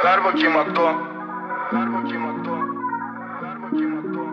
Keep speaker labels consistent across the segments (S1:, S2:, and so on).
S1: Ver bakayım akto. Ver bakayım akto. Ver bakayım akto.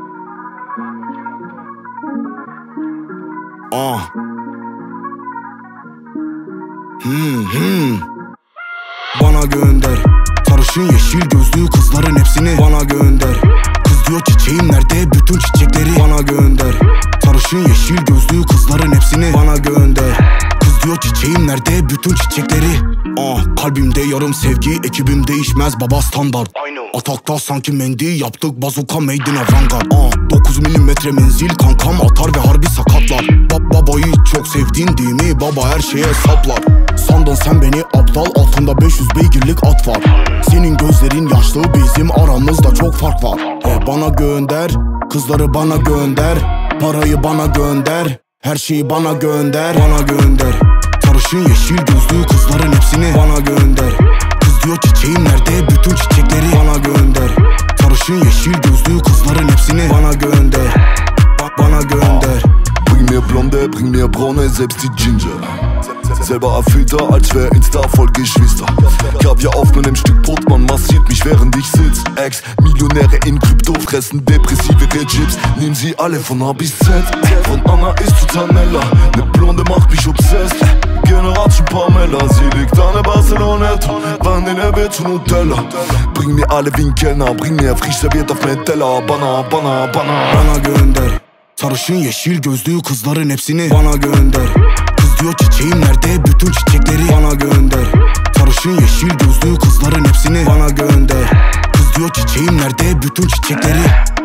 S2: Bana gönder sarışın yeşil gözlü kızların hepsini bana gönder. Kız diyor çiçeğim nerede bütün çiçekleri bana gönder. Sarışın yeşil gözlü kızların hepsini bana gönder. Kız diyor çiçeğim nerede bütün çiçekleri. Kalbimde yarım sevgi, ekibim değişmez baba standart. Atakta sanki mendil yaptık, bazuka made in avantgard. 9 milimetre menzil kankam atar ve harbi sakatlar. Babayı çok sevdin değil mi baba, her şeye saplar. Sandın sen beni aptal, altında 500 beygirlik at var. Senin gözlerin yaşlı, bizim aramızda çok fark var. Bana gönder, kızları bana gönder. Parayı bana gönder, her şeyi bana gönder. Bana gönder sarışın yeşil gözlü kızların hepsini bana gönder. Kız diyor çiçeğim nerede bütün çiçekleri bana gönder. Sarışın yeşil gözlü kızların hepsini bana gönder. Bana gönder.
S3: Bring mir Blonde, bring mir Braune, selbst die Ginger. Selber erfüllter, als wär Insta voll Geschwister. Kaviar auf nur nem Stück Brot, man massiert mich während ich sitz. Ex-Millionäre in Krypto fressen depressive Chips. Nehmen sie alle von A bis Z. Von Anna ist zu Tanella, ne Blonde macht mich obsessed. Generation Pamela, sie liegt an der Barcelonette. Wann in der Bett zu Nutella. Bring mir alle wie ein Kellner, bring mir frisch serviert auf mein Teller. Bana, bana, bana.
S2: Bana gönder sarışın yeşil gözlü kızların hepsini bana gönder. Kız diyor çiçeğim nerede bütün çiçekleri bana gönder. Sarışın yeşil gözlü kızların hepsini bana gönder. Kız diyor çiçeğim nerede bütün çiçekleri.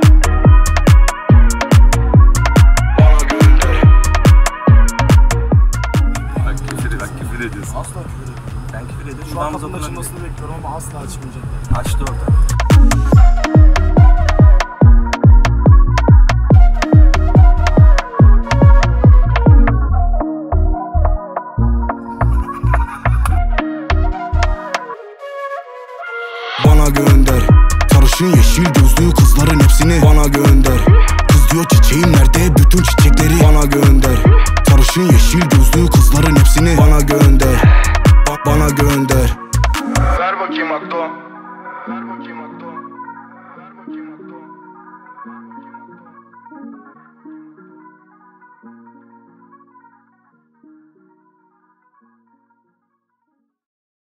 S4: Bak küfür ediyorsun.
S5: Asla küfür ediyorum.
S4: Ben küfür ediyorum.
S5: Şu an kapının açılmasını bekliyorum ama asla açmayacak.
S4: Açtı orada.
S2: Bana gönder sarışın yeşil gözlü kızların hepsini bana gönder. Kız diyor çiçeğim nerede bütün çiçekleri.